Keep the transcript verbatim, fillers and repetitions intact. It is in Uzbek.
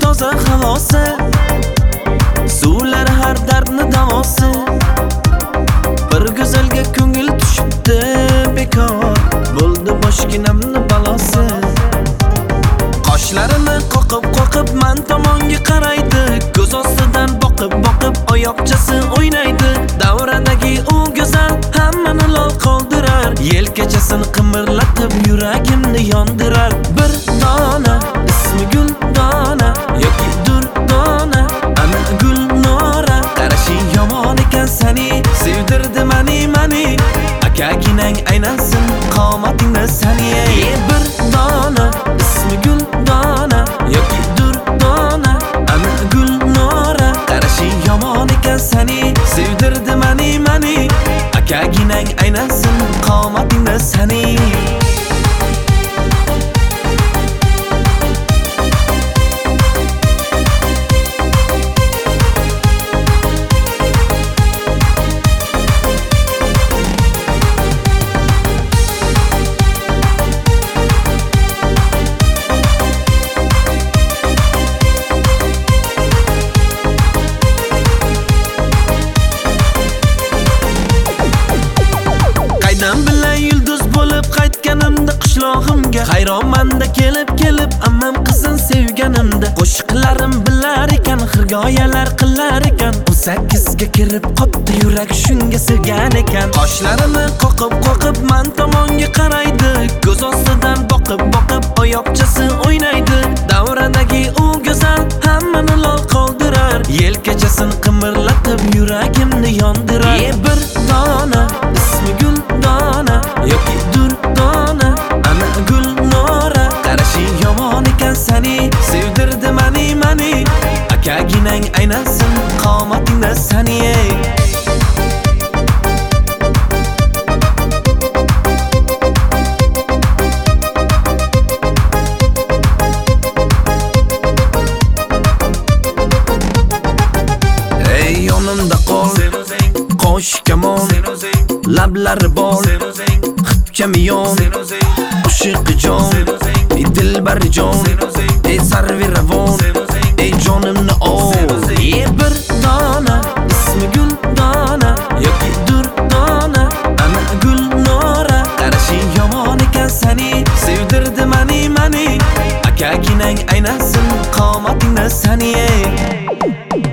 toza havosi, suvlar har dardni davosi. Bir go'zalga ko'ngil tushibdi bekor, bo'ldi boshginamni balosi. Qoshlarini qoqib-qoqib men tomonga qaraydi, ko'z ostidan boqib-boqib oyoqchasi o'ynaydi. Davradagi u go'zal hammani lol qoldirar, yelkachasini qimirlatib yuragimni yondirar. Bir dona ismi Guldona yoki Durdona, ana Gulnora. Qarashi yomon ekan seni, sevdirdi mani mani. Akaginang aynasin qomatingni sani. Bir dona ismi Guldona yoki Durdona, ana Gulnora. Qarashi yomon ekan seni, sevdirdi mani mani. Akaginang aynasin qomatingni sani. Qaydan bilay yulduz bo'lib qaytganimda qishlog'imga, hayronmanda kelib-kelib ammam qizin sevganimda. Qo'shiqlarim bilar ekan, hikoyalar qilar ekan, o'n sakkizga kirib qopdi yurak shunga sevgan ekan. Qoshlarini qoqib-qoqib men tomonga qaraydi, ko'z ostidan boqib-boqib oyoqchasi o'ynaydi. Davradagi u go'zal hammani lol qoldirar, yelkachasini qimirlatib yuragimni yondirar. Bir dona ismi Guldona yoki Durdona, ana Gulnora. Qarashi yomon ekan seni, sevdirdi mani mani. Akaginang aynasin qomatingni sani. Ey yonimda qol, qo'sh kamon, lablari bor, xipkamiyon, oshiqijon, ey dilbarijon, ey sarviravon, ey jonimni ol. Bir dona ismi Guldona yoki Durdona, ana Gulnora. Qarashi yomon ekan seni, sevdirdi mani mani. Akaginang aynasin qomatingni sani.